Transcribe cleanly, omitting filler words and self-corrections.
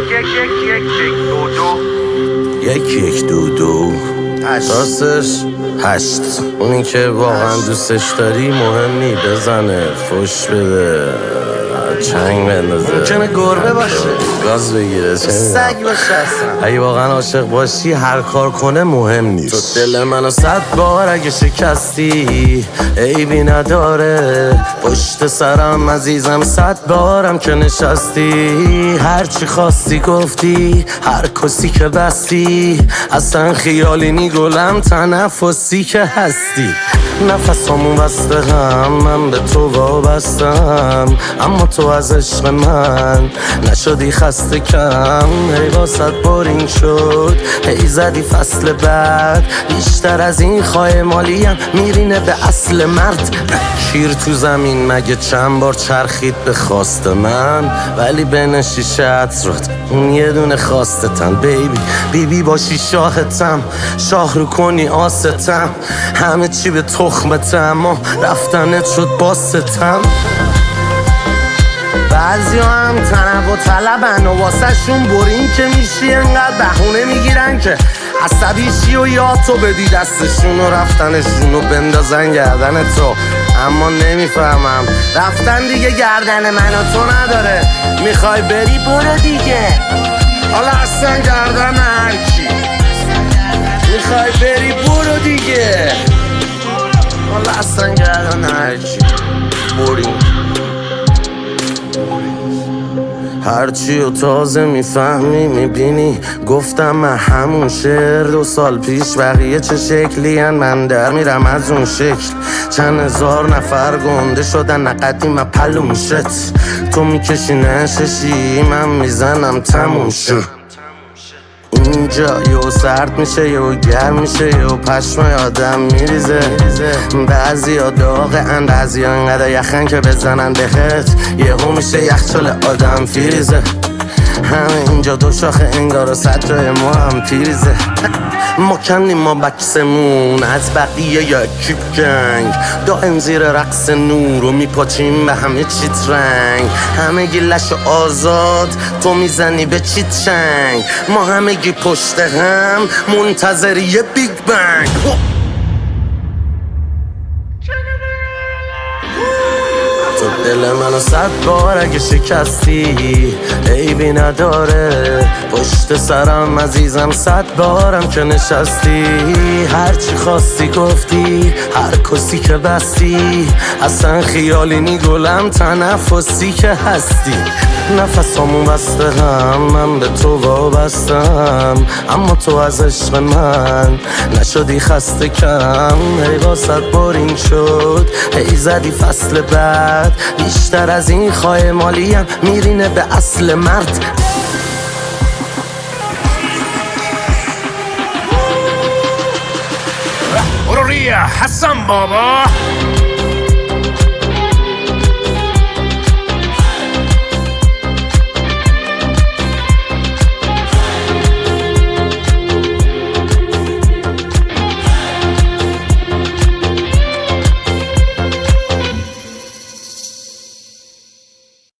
یک دو دو راستش 8 اونی که واقعا دوستش داری مهم نی بزنه فش بده چنگ بندازه ممکنه گربه باشه گاز بگیره سگ باشه اصلا اگه واقعا عاشق باشی هر کار کنه مهم نیست تو دل منو 100 بار اگه شکستی عیبی نداره پشت سرم عزیزم 100 بارم که نشستی هرچی خواستی گفتی هر کسی که بستی اصلا خیالی نی گلم تنفسی که هستی نفسامون بسته هم من به تو وابستم اما تو از عشق من نشدی خسته کم هی واسد بورینگ شد هی زدی فصل بعد بیشتر از این خواه مالیم میرینه به اصل مرد کیر تو زمین مگه چند بار چرخید به خواست من ولی بین شیشه عطرات اون یه دونه خواستتم بیبی باشی شاهتم شاه رو کنی آستم همه چی به تخمتم و رفتنت شد باستم بعضی هم تنوع طلبن و واسه شون برین که میشی انقدر بهونه میگیرن که عصبیشی و یاد تو بدی دستشون و رفتنشون و بندازن گردن تو اما نمیفهمم رفتن دیگه گردن من و تو نداره میخوای بری برو دیگه حالا اصلا گردن هرکی میخوای بری برو دیگه حالا اصلا گردن هرکی بریم هرچی و تازه میفهمی میبینی گفتم من همون شعر 2 سال پیش بقیه چه شکلی هن من در میرم از اون شکل چند هزار نفر گنده شدن نقدی من پلوم شد تو میکشی نششی من میزنم تموم شد اینجا یو سرد میشه یو گرم میشه یو پشمای آدم میریزه بعضی ها داغن بعضی ها انقدر یخن که بزنن بهت یهو میشه یخچال آدم فریزه همه اینجا 2 شاخه انگار و 100 جای ما هم پیریزه ما کنیم ما بکسمون از بقیه یکی گنگ دائم زیر رقص نور و میپاچیم به همه چیت رنگ همه گیلش آزاد تو میزنی به چیت چنگ ما همگی پشت هم منتظری یه بیگ بنگ تو دل منو 100 بار اگه شکستی عیبی نداره پشت سرم عزیزم 100 بارم که نشستی هرچی خواستی گفتی هر کسی که بستی اصلا خیالی نی گلم تنفسی که هستی نفسامون بسته هم من به تو وابستم اما تو از عشق من نشدی خسته کم هی واسد بورینگ شد هی زدی فصل بعد بیشتر از این خواه مالیم میرینه به اصل مرد برو ریا حسن بابا